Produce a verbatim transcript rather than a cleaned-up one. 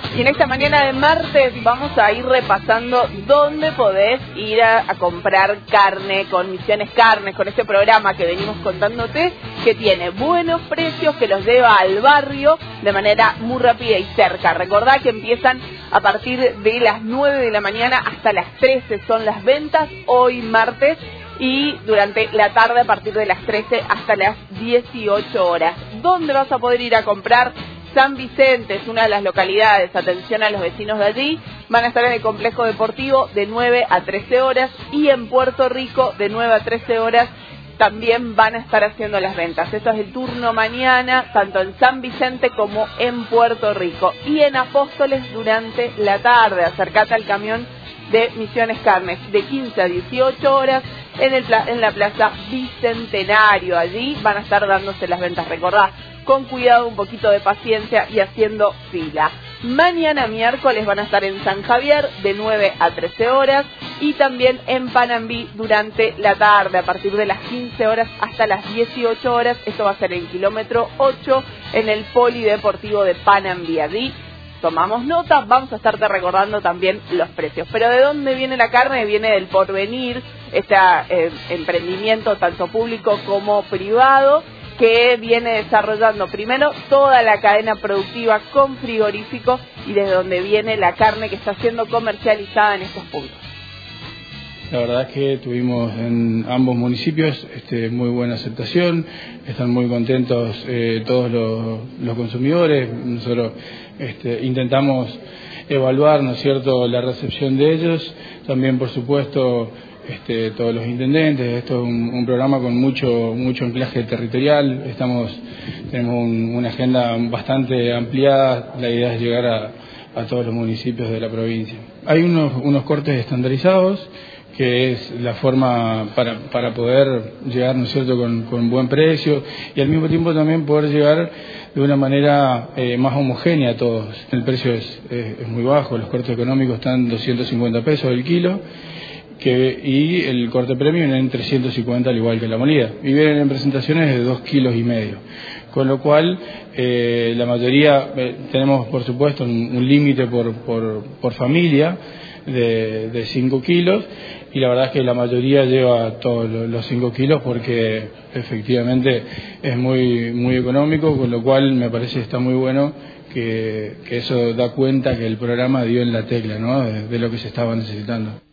Y en esta mañana de martes vamos a ir repasando dónde podés ir a, a comprar carne con Misiones Carnes, con este programa que venimos contándote, que tiene buenos precios, que los lleva al barrio de manera muy rápida y cerca. Recordá que empiezan a partir de las nueve de la mañana hasta las trece son las ventas, hoy martes, y durante la tarde a partir de las trece hasta las dieciocho horas. ¿Dónde vas a poder ir a comprar? San Vicente es una de las localidades, atención a los vecinos de allí, van a estar en el complejo deportivo de nueve a trece horas y en Puerto Rico de nueve a trece horas también van a estar haciendo las ventas. Esto es el turno mañana, tanto en San Vicente como en Puerto Rico. Y en Apóstoles durante la tarde, acércate al camión de Misiones Carnes de quince a dieciocho horas en, el, en la Plaza Bicentenario. Allí van a estar dándose las ventas, recordá, con cuidado, un poquito de paciencia y haciendo fila. Mañana miércoles van a estar en San Javier de nueve a trece horas y también en Panambí durante la tarde a partir de las quince horas hasta las dieciocho horas. Esto va a ser en kilómetro ocho en el Polideportivo de Panambí. Allí tomamos nota, vamos a estarte recordando también los precios. Pero ¿de dónde viene la carne? Viene del Porvenir, este eh, emprendimiento tanto público como privado, que viene desarrollando primero toda la cadena productiva con frigorífico y desde donde viene la carne que está siendo comercializada en estos puntos. La verdad es que tuvimos en ambos municipios este, muy buena aceptación, están muy contentos eh, todos los, los consumidores. Nosotros este, intentamos evaluar, ¿no es cierto?, la recepción de ellos, también por supuesto Este, todos los intendentes. Esto es un, un programa con mucho mucho anclaje territorial. Estamos tenemos un, una agenda bastante ampliada. La idea es llegar a, a todos los municipios de la provincia. Hay unos, unos cortes estandarizados, que es la forma para, para poder llegar, ¿no es cierto?, con, con buen precio y al mismo tiempo también poder llegar de una manera eh, más homogénea a todos. El precio es, es, es muy bajo, los cortes económicos están doscientos cincuenta pesos el kilo, que, y el corte premium en trescientos cincuenta al igual que la molida, y vienen en presentaciones de dos kilos y medio, con lo cual eh, la mayoría eh, tenemos por supuesto un, un límite por, por, por familia de, de cinco kilos, y la verdad es que la mayoría lleva todos los cinco kilos porque efectivamente es muy, muy económico, con lo cual me parece que está muy bueno que, que eso da cuenta que el programa dio en la tecla, ¿no?, de, de lo que se estaba necesitando.